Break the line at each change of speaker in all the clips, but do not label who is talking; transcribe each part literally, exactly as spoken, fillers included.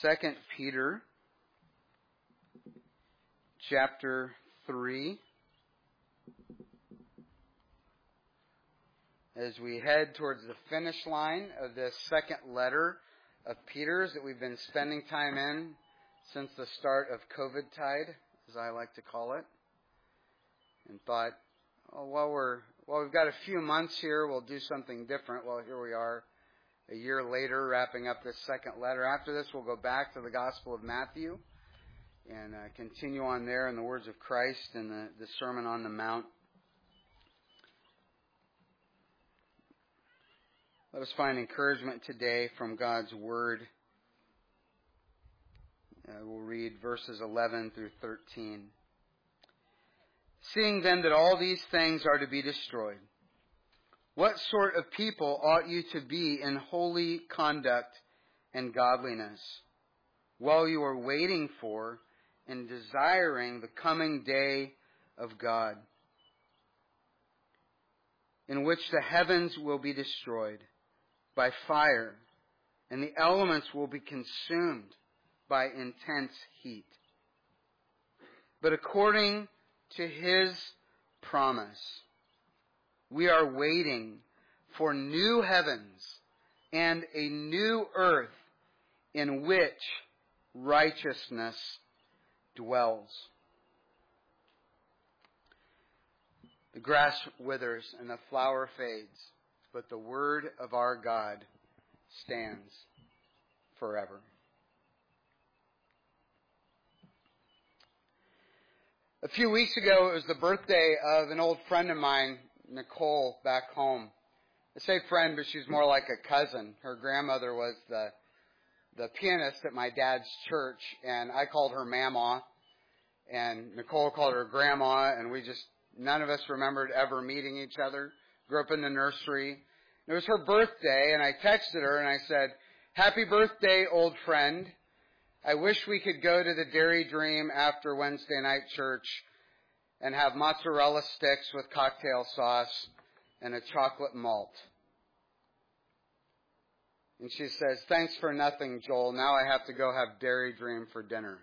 Second Peter chapter three. As we head towards the finish line of this second letter of Peter's that we've been spending time in since the start of COVID tide, as I like to call it, and thought, oh, while we're well, we've got a few months here, we'll do something different. Well, here we are, a year later, wrapping up this second letter. After this, we'll go back to the Gospel of Matthew and uh, continue on there in the words of Christ and the, the Sermon on the Mount. Let us find encouragement today from God's Word. Uh, we'll read verses eleven through thirteen. Seeing then that all these things are to be destroyed, what sort of people ought you to be in holy conduct and godliness, while you are waiting for and desiring the coming day of God, in which the heavens will be destroyed by fire, and the elements will be consumed by intense heat. But according to His promise, we are waiting for new heavens and a new earth in which righteousness dwells. The grass withers and the flower fades, but the word of our God stands forever. A few weeks ago, it was the birthday of an old friend of mine, Nicole, back home. I say friend, but she's more like a cousin. Her grandmother was the the pianist at my dad's church, and I called her Mama, and Nicole called her Grandma, and we just, none of us remembered ever meeting each other. Grew up in the nursery. It was her birthday, and I texted her, and I said, "Happy birthday, old friend. I wish we could go to the Dairy Dream after Wednesday night church and have mozzarella sticks with cocktail sauce and a chocolate malt." And she says, "Thanks for nothing, Joel. Now I have to go have Dairy Dream for dinner."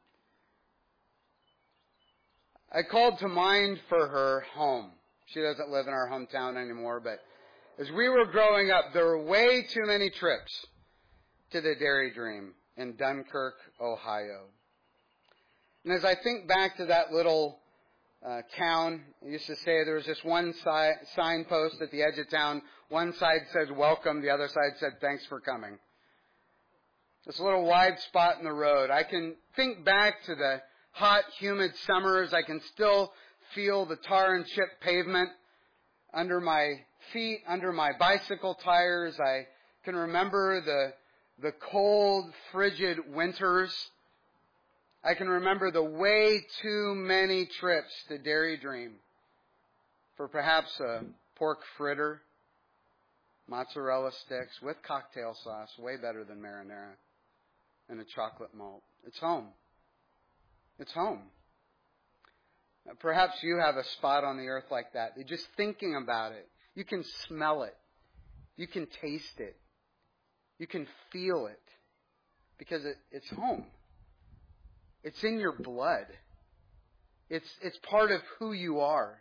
I called to mind for her home. She doesn't live in our hometown anymore, but as we were growing up, there were way too many trips to the Dairy Dream in Dunkirk, Ohio. And as I think back to that little uh, town, I used to say there was just one si- signpost at the edge of town. One side said welcome, the other side said thanks for coming. This little wide spot in the road. I can think back to the hot, humid summers. I can still feel the tar and chip pavement under my feet, under my bicycle tires. I can remember the the cold, frigid winters. I can remember the way too many trips to Dairy Dream for perhaps a pork fritter, mozzarella sticks with cocktail sauce, way better than marinara, and a chocolate malt. It's home. It's home. Perhaps you have a spot on the earth like that. You're just thinking about it. You can smell it. You can taste it. You can feel it. Because it, it's home. It's in your blood. It's, it's part of who you are.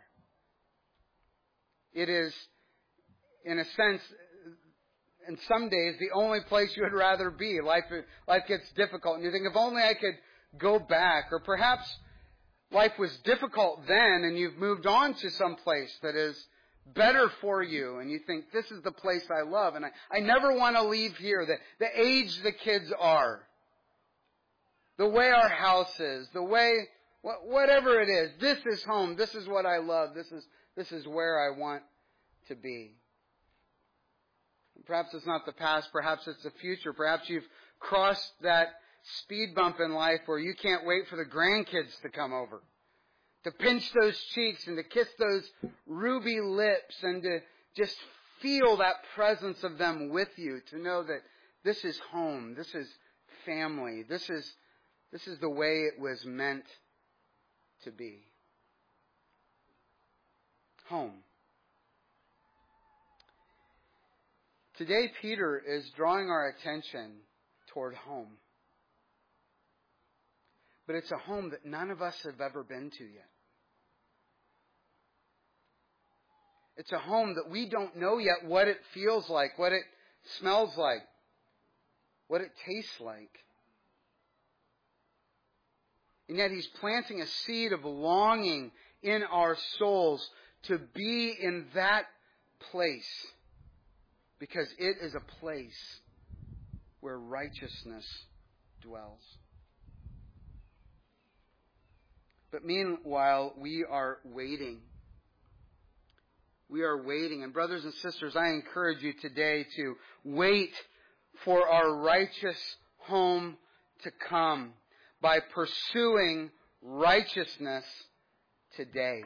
It is, in a sense, in some days, the only place you would rather be. Life, life gets difficult. And you think, if only I could go back. Or perhaps life was difficult then and you've moved on to some place that is better for you, and you think, this is the place I love, and I, I never want to leave here. The, the age the kids are, the way our house is, the way, wh- whatever it is, this is home, this is what I love, this is, this is where I want to be. Perhaps it's not the past, perhaps it's the future, perhaps you've crossed that speed bump in life where you can't wait for the grandkids to come over, to pinch those cheeks and to kiss those ruby lips and to just feel that presence of them with you, to know that this is home, this is family, this is, this is the way it was meant to be. Home. Today, Peter is drawing our attention toward home. but it's a home that none of us have ever been to yet. It's a home that we don't know yet what it feels like, what it smells like, what it tastes like. And yet He's planting a seed of longing in our souls to be in that place, because it is a place where righteousness dwells. But meanwhile, we are waiting. We are waiting. And brothers and sisters, I encourage you today to wait for our righteous home to come by pursuing righteousness today.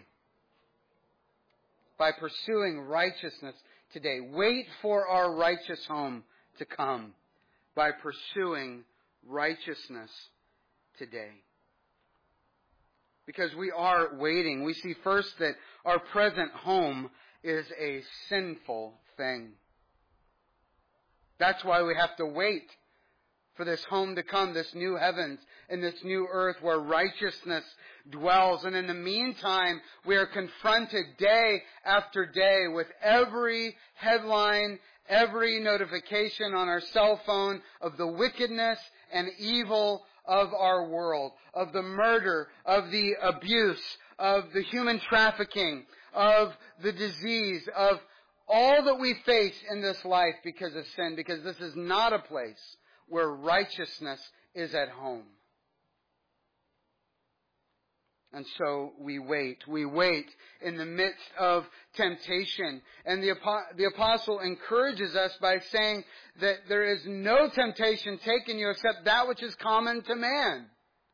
By pursuing righteousness today. Wait for our righteous home to come by pursuing righteousness today. Because we are waiting. We see first that our present home is a sinful thing. That's why we have to wait for this home to come, this new heavens and this new earth where righteousness dwells. And in the meantime, we are confronted day after day with every headline, every notification on our cell phone of the wickedness and evil of our world, of the murder, of the abuse, of the human trafficking, of the disease, of all that we face in this life because of sin, because this is not a place where righteousness is at home. And so we wait. We wait in the midst of temptation. And the, the apostle encourages us by saying that there is no temptation taken you except that which is common to man.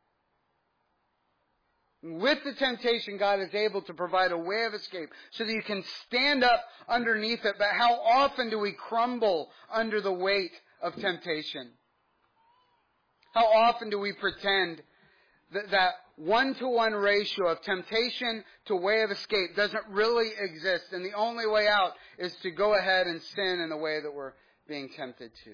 With the temptation, God is able to provide a way of escape so that you can stand up underneath it. But how often do we crumble under the weight of temptation? How often do we pretend that that one-to-one ratio of temptation to way of escape doesn't really exist, and the only way out is to go ahead and sin in the way that we're being tempted to?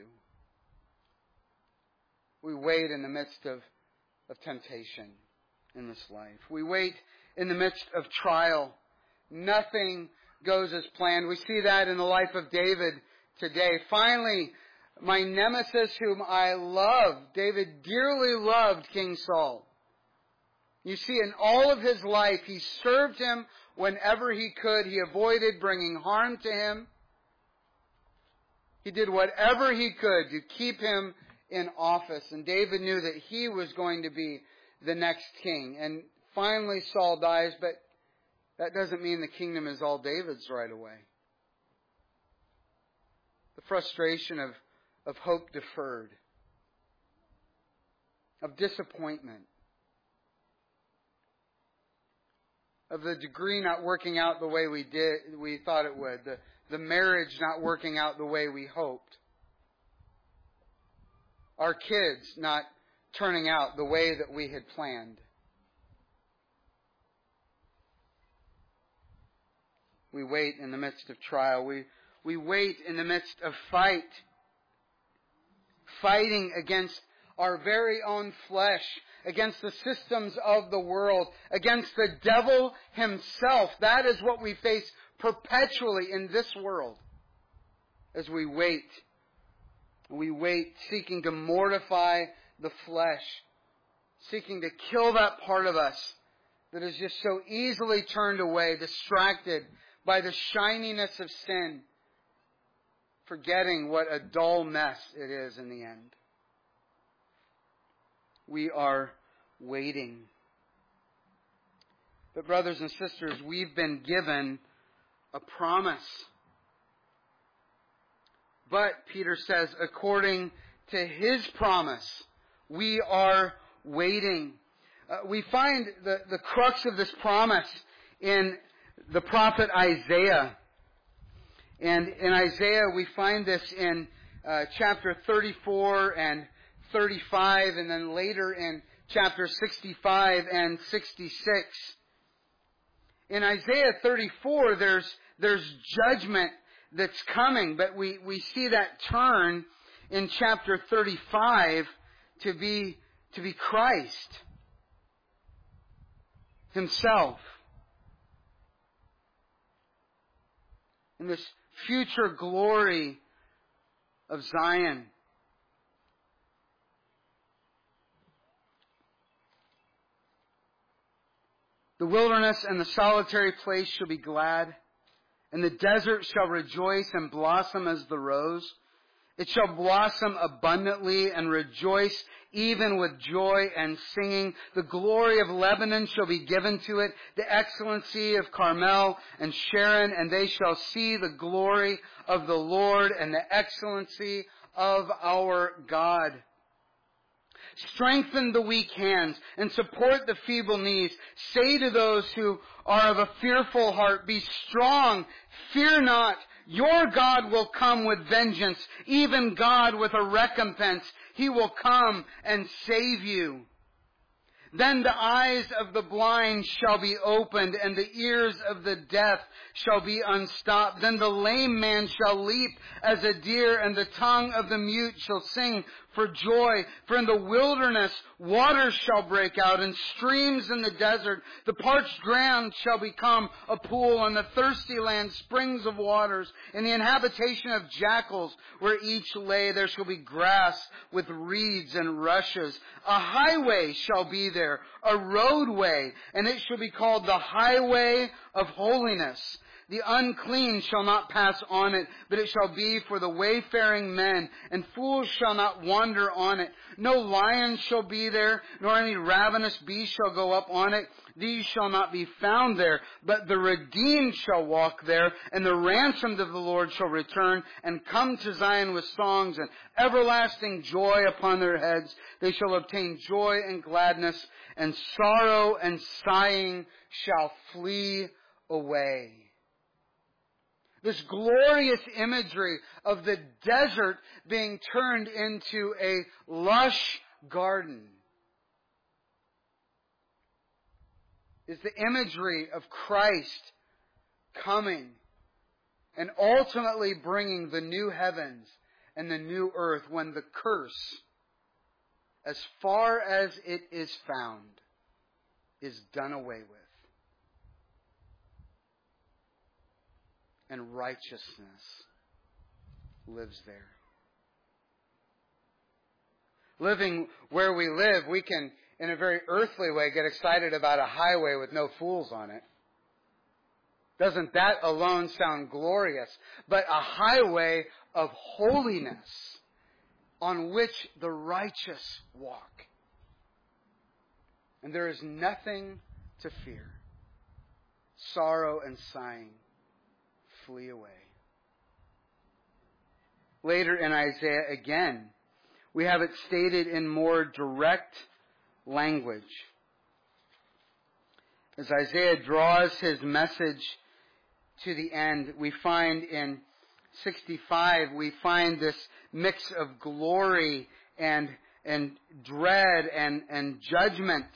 We wait in the midst of, of temptation in this life. We wait in the midst of trial. Nothing goes as planned. We see that in the life of David today. Finally, my nemesis whom I love, David dearly loved King Saul. You see, in all of his life, he served him whenever he could. He avoided bringing harm to him. He did whatever he could to keep him in office. And David knew that he was going to be the next king. And finally Saul dies, but that doesn't mean the kingdom is all David's right away. The frustration of, of hope deferred, of disappointment, of the degree not working out the way we did, we thought it would, the, the marriage not working out the way we hoped, our kids not turning out the way that we had planned. We wait in the midst of trial. We, we wait in the midst of fight, fighting against our very own flesh, against the systems of the world, against the devil himself. That is what we face perpetually in this world as we wait. We wait, seeking to mortify the flesh, seeking to kill that part of us that is just so easily turned away, distracted by the shininess of sin, forgetting what a dull mess it is in the end. We are waiting. But brothers and sisters, we've been given a promise. But, Peter says, according to His promise, we are waiting. Uh, we find the, the crux of this promise in the prophet Isaiah. And in Isaiah, we find this in uh, chapter thirty-four and thirty-five, and then later in chapter sixty-five and sixty-six. In Isaiah thirty-four, there's there's judgment that's coming, but we, we see that turn in chapter thirty-five to be to be Christ. Himself. In this future glory of Zion. The wilderness and the solitary place shall be glad, and the desert shall rejoice and blossom as the rose. It shall blossom abundantly and rejoice even with joy and singing. The glory of Lebanon shall be given to it, the excellency of Carmel and Sharon, and they shall see the glory of the Lord and the excellency of our God. Strengthen the weak hands and support the feeble knees. Say to those who are of a fearful heart, be strong, fear not. Your God will come with vengeance, even God with a recompense. He will come and save you. Then the eyes of the blind shall be opened, and the ears of the deaf shall be unstopped. Then the lame man shall leap as a deer, and the tongue of the mute shall sing for joy. For in the wilderness waters shall break out, and streams in the desert. The parched ground shall become a pool, and the thirsty land springs of waters. In the habitation of jackals, where each lay, there shall be grass with reeds and rushes. A highway shall be there, a roadway, and it shall be called the highway of holiness. The unclean shall not pass on it, but it shall be for the wayfaring men, and fools shall not wander on it. No lion shall be there, nor any ravenous beast shall go up on it. These shall not be found there, but the redeemed shall walk there, and the ransomed of the Lord shall return, and come to Zion with songs and everlasting joy upon their heads. They shall obtain joy and gladness, and sorrow and sighing shall flee away. This glorious imagery of the desert being turned into a lush garden is the imagery of Christ coming and ultimately bringing the new heavens and the new earth when the curse, as far as it is found, is done away with. And righteousness lives there. Living where we live, we can, in a very earthly way, get excited about a highway with no fools on it. Doesn't that alone sound glorious? But a highway of holiness on which the righteous walk. And there is nothing to fear. Sorrow and sighing flee away. Later in Isaiah again, we have it stated in more direct language. As Isaiah draws his message to the end, we find in sixty-five, we find this mix of glory and, and dread and, and judgment.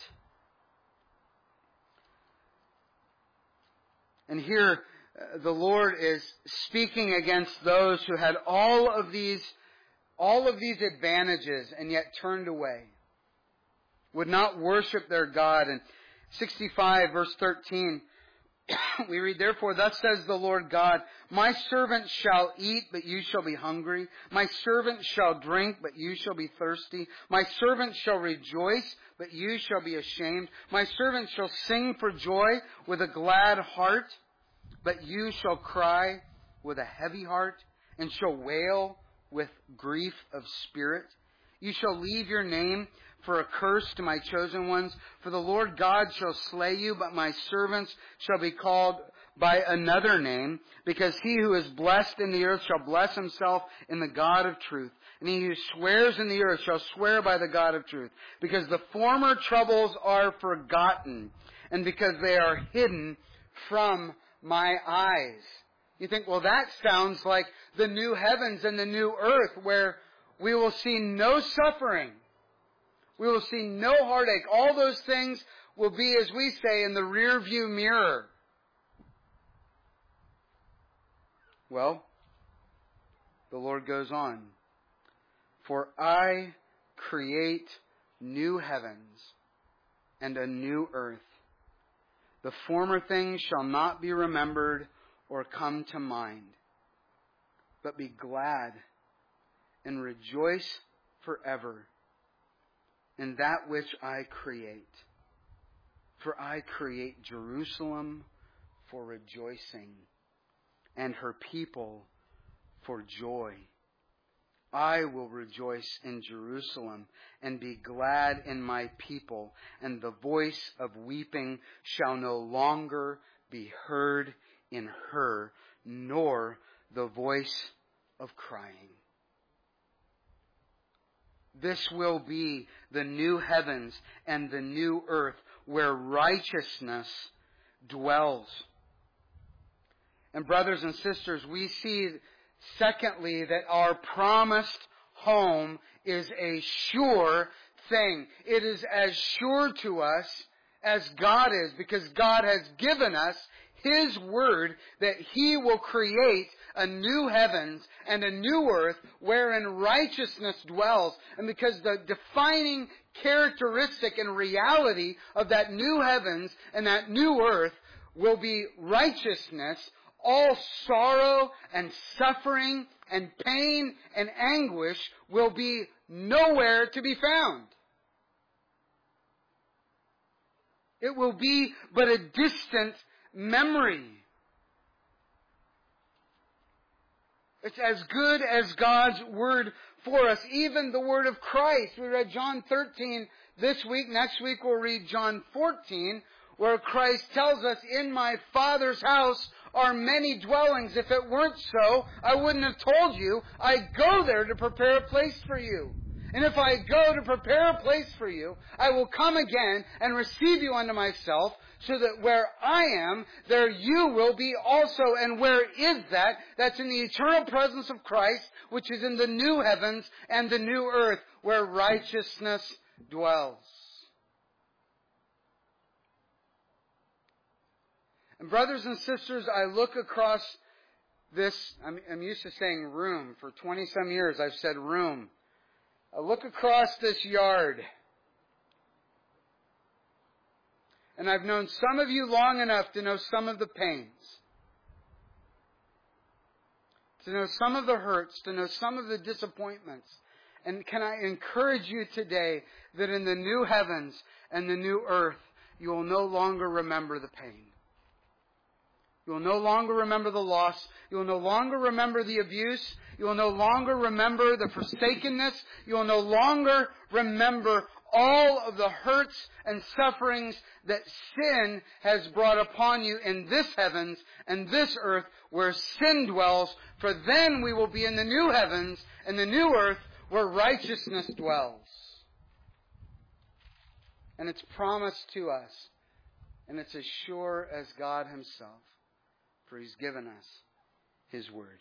And here, the Lord is speaking against those who had all of these, all of these advantages and yet turned away, would not worship their God. And sixty-five verse thirteen, we read, "Therefore thus says the Lord God, my servant shall eat, but you shall be hungry. My servant shall drink, but you shall be thirsty. My servant shall rejoice, but you shall be ashamed. My servant shall sing for joy with a glad heart, but you shall cry with a heavy heart, and shall wail with grief of spirit. You shall leave your name for a curse to my chosen ones. For the Lord God shall slay you, but my servants shall be called by another name, because he who is blessed in the earth shall bless himself in the God of truth. And he who swears in the earth shall swear by the God of truth, because the former troubles are forgotten, and because they are hidden from my eyes." You think, well, that sounds like the new heavens and the new earth, where we will see no suffering. We will see no heartache. All those things will be, as we say, in the rear view mirror. Well, the Lord goes on. "For I create new heavens and a new earth. The former things shall not be remembered or come to mind. But be glad and rejoice forever in that which I create. For I create Jerusalem for rejoicing, and her people for joy. I will rejoice in Jerusalem and be glad in my people, and the voice of weeping shall no longer be heard in her, nor the voice of crying. This will be the new heavens and the new earth where righteousness dwells. And brothers and sisters, we see secondly that our promised home is a sure thing. It is as sure to us as God is, because God has given us His word that He will create a new heavens and a new earth wherein righteousness dwells. And because the defining characteristic and reality of that new heavens and that new earth will be righteousness, all sorrow and suffering and pain and anguish will be nowhere to be found. It will be but a distant memory. It's as good as God's word for us. Even the word of Christ. We read John thirteen this week. Next week we'll read John fourteen, where Christ tells us, in my Father's house are many dwellings. If it weren't so, I wouldn't have told you. I go there to prepare a place for you. And if I go to prepare a place for you, I will come again and receive you unto myself, so that where I am, there you will be also. And where is that? That's in the eternal presence of Christ, which is in the new heavens and the new earth, where righteousness dwells. And brothers and sisters, I look across this, I'm, I'm used to saying room. For twenty-some years I've said room. I look across this yard, and I've known some of you long enough to know some of the pains, to know some of the hurts, to know some of the disappointments. And can I encourage you today that in the new heavens and the new earth, you will no longer remember the pain. You will no longer remember the loss. You will no longer remember the abuse. You will no longer remember the forsakenness. You will no longer remember all of the hurts and sufferings that sin has brought upon you in this heavens and this earth where sin dwells. For then we will be in the new heavens and the new earth where righteousness dwells. And it's promised to us. And it's as sure as God Himself. For He's given us His word.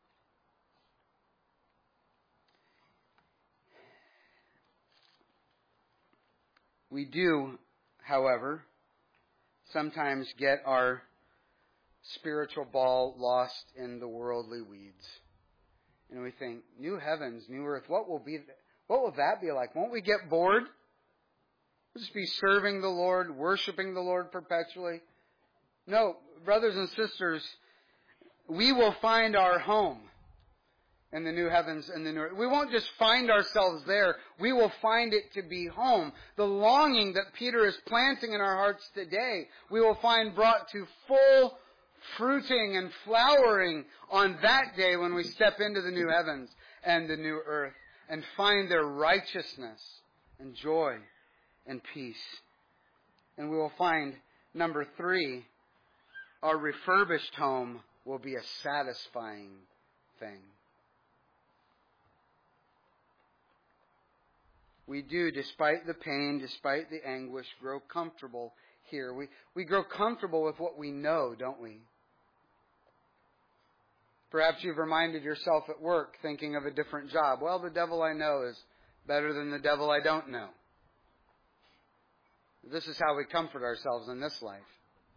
We do, however, sometimes get our spiritual ball lost in the worldly weeds. And we think, new heavens, new earth, what will be, what will that be like? Won't we get bored? We'll just be serving the Lord, worshiping the Lord perpetually. No, brothers and sisters, we will find our home in the new heavens and the new earth. We won't just find ourselves there. We will find it to be home. The longing that Peter is planting in our hearts today, we will find brought to full fruiting and flowering on that day when we step into the new heavens and the new earth and find their righteousness and joy and peace. And we will find, number three, our refurbished home will be a satisfying thing. We do, despite the pain, despite the anguish, grow comfortable here. We, we grow comfortable with what we know, don't we? Perhaps you've reminded yourself at work thinking of a different job. Well, the devil I know is better than the devil I don't know. This is how we comfort ourselves in this life.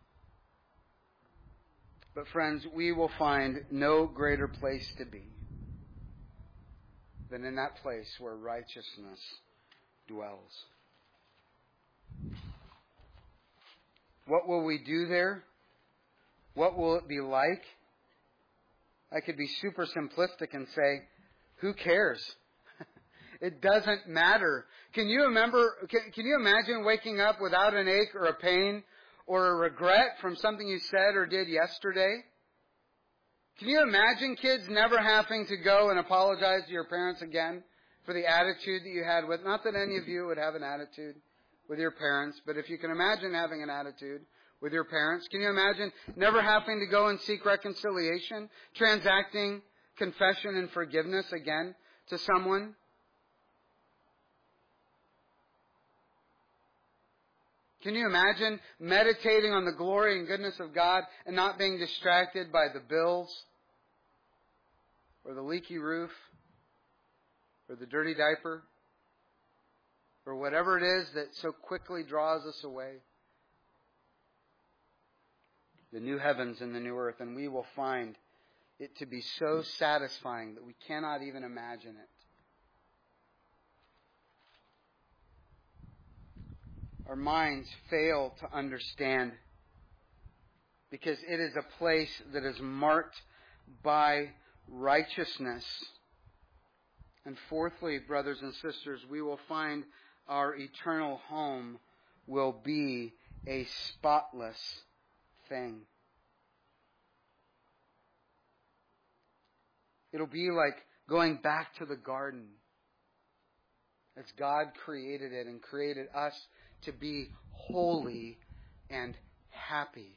But friends, we will find no greater place to be than in that place where righteousness dwells. What will we do there? What will it be like? I could be super simplistic and say, who cares? It doesn't matter. Can you remember, can, can you imagine waking up without an ache or a pain or a regret from something you said or did yesterday? Can you imagine kids never having to go and apologize to your parents again for the attitude that you had with, not that any of you would have an attitude with your parents, but if you can imagine having an attitude with your parents, can you imagine never having to go and seek reconciliation, transacting confession and forgiveness again to someone? Can you imagine meditating on the glory and goodness of God and not being distracted by the bills or the leaky roof or the dirty diaper or whatever it is that so quickly draws us away? The new heavens and the new earth, and we will find it to be so satisfying that we cannot even imagine it. Our minds fail to understand because it is a place that is marked by righteousness. And fourthly, brothers and sisters, we will find our eternal home will be a spotless thing. It'll be like going back to the garden as God created it and created us to be holy and happy.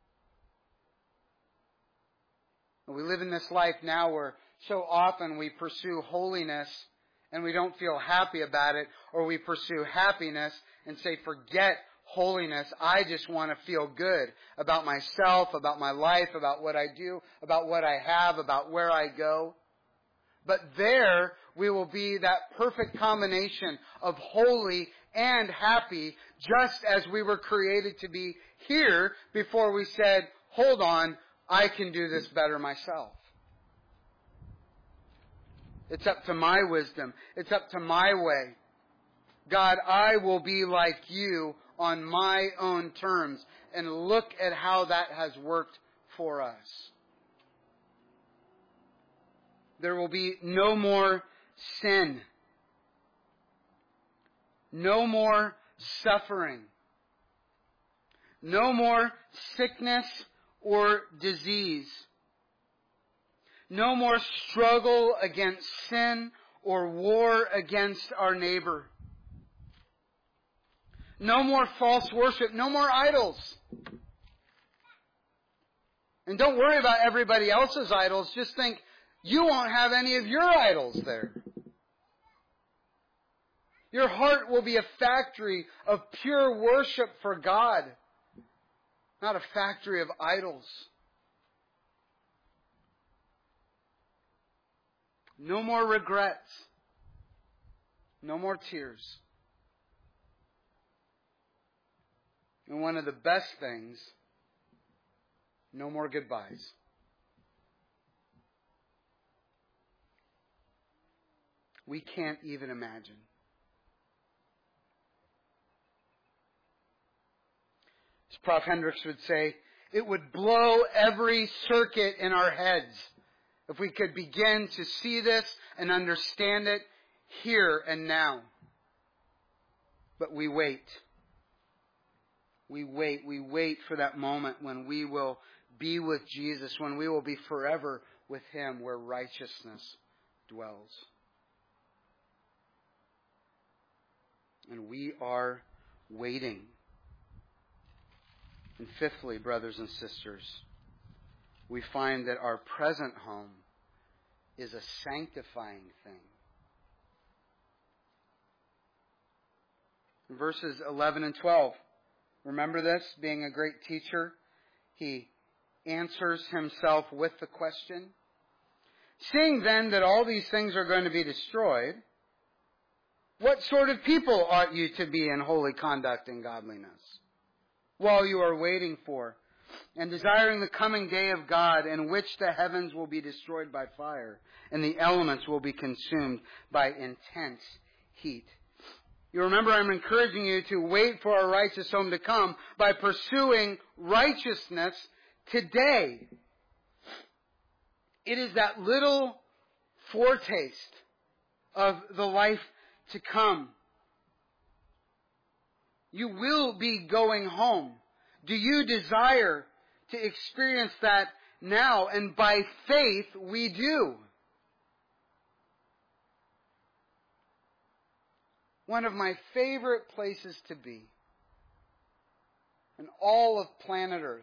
We live in this life now where so often we pursue holiness and we don't feel happy about it, or we pursue happiness and say, forget holiness. I just want to feel good about myself, about my life, about what I do, about what I have, about where I go. But there we will be that perfect combination of holy and happy, just as we were created to be here before we said, hold on, I can do this better myself. It's up to my wisdom. It's up to my way. God, I will be like you on my own terms. And look at how that has worked for us. There will be no more sin. No more suffering. No more sickness or disease. No more struggle against sin or war against our neighbor. No more false worship. No more idols. And don't worry about everybody else's idols. Just think, you won't have any of your idols there. Your heart will be a factory of pure worship for God, not a factory of idols. No more regrets. No more tears. And one of the best things, no more goodbyes. We can't even imagine. As Professor Hendricks would say, it would blow every circuit in our heads if we could begin to see this and understand it here and now. But we wait. We wait. We wait for that moment when we will be with Jesus, when we will be forever with Him where righteousness dwells. And we are waiting. And fifthly, brothers and sisters, we find that our present home is a sanctifying thing. In verses eleven and twelve, remember this? Being a great teacher, he answers himself with the question, seeing then that all these things are going to be destroyed, what sort of people ought you to be in holy conduct and godliness, while you are waiting for and desiring the coming day of God, in which the heavens will be destroyed by fire, and the elements will be consumed by intense heat. You remember I'm encouraging you to wait for our righteous home to come by pursuing righteousness today. It is that little foretaste of the life to come. You will be going home. Do you desire to experience that now? And by faith, we do. One of my favorite places to be in all of planet Earth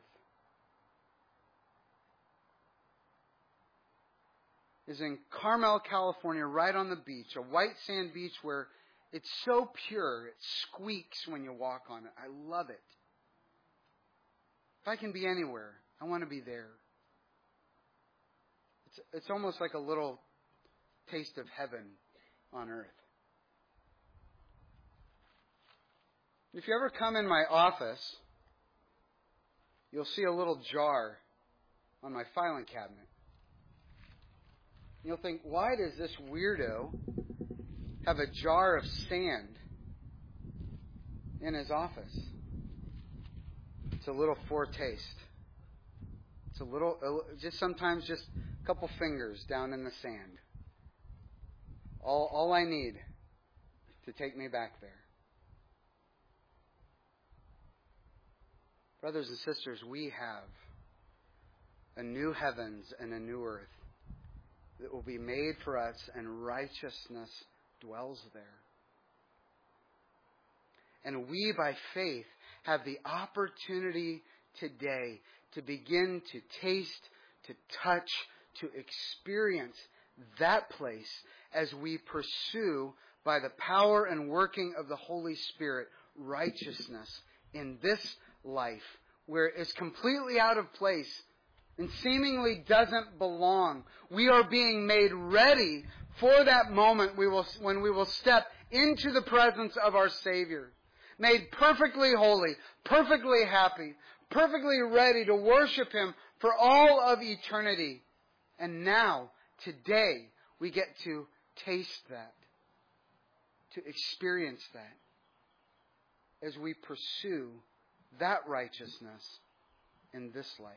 is in Carmel, California, right on the beach, a white sand beach where it's so pure, it squeaks when you walk on it. I love it. If I can be anywhere, I want to be there. It's, it's almost like a little taste of heaven on earth. If you ever come in my office, you'll see a little jar on my filing cabinet. You'll think, why does this weirdo have a jar of sand in his office? It's a little foretaste. It's a little, just sometimes just a couple fingers down in the sand. All, all I need to take me back there. Brothers and sisters, we have a new heavens and a new earth that will be made for us, and righteousness dwells there. And we, by faith, have the opportunity today to begin to taste, to touch, to experience that place as we pursue, by the power and working of the Holy Spirit, righteousness in this life, where it's completely out of place and seemingly doesn't belong. We are being made ready for that moment we will, when we will step into the presence of our Savior, made perfectly holy, perfectly happy, perfectly ready to worship Him for all of eternity. And now, today, we get to taste that, to experience that as we pursue that righteousness in this life.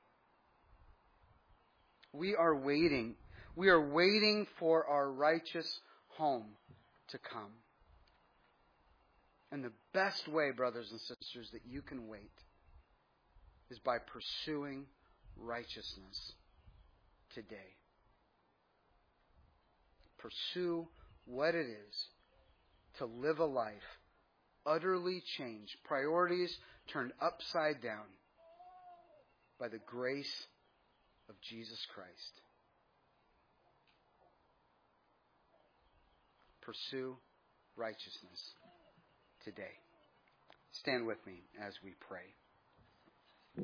We are waiting. We are waiting for our righteous home to come. And the best way, brothers and sisters, that you can wait is by pursuing righteousness today. Pursue what it is to live a life utterly changed, priorities turned upside down by the grace of Jesus Christ. Pursue righteousness today. Stand with me as we pray.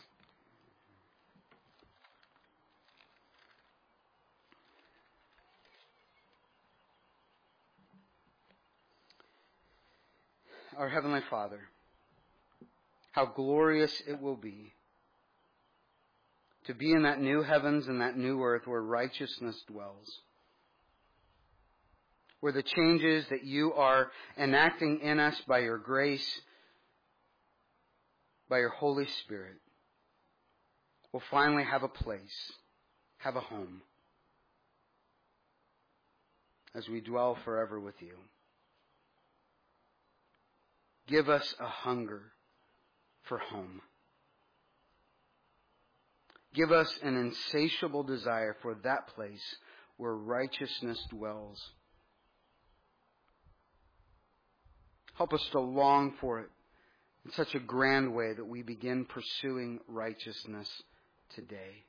Our Heavenly Father, how glorious it will be to be in that new heavens and that new earth where righteousness dwells, where the changes that you are enacting in us by your grace, by your Holy Spirit, will finally have a place, have a home, as we dwell forever with you. Give us a hunger for home. Give us an insatiable desire for that place where righteousness dwells. Help us to long for it in such a grand way that we begin pursuing righteousness today.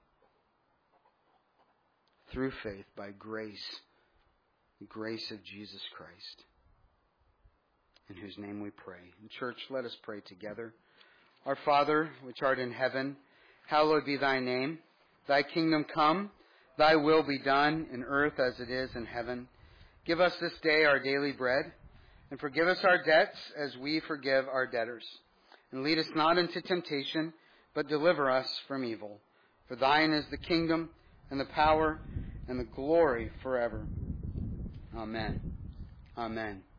Through faith, by grace, the grace of Jesus Christ, in whose name we pray. In church, let us pray together. Our Father, which art in heaven, hallowed be thy name. Thy kingdom come, thy will be done in earth as it is in heaven. Give us this day our daily bread, and forgive us our debts as we forgive our debtors. And lead us not into temptation, but deliver us from evil. For thine is the kingdom, and the power, and the glory forever. Amen. Amen.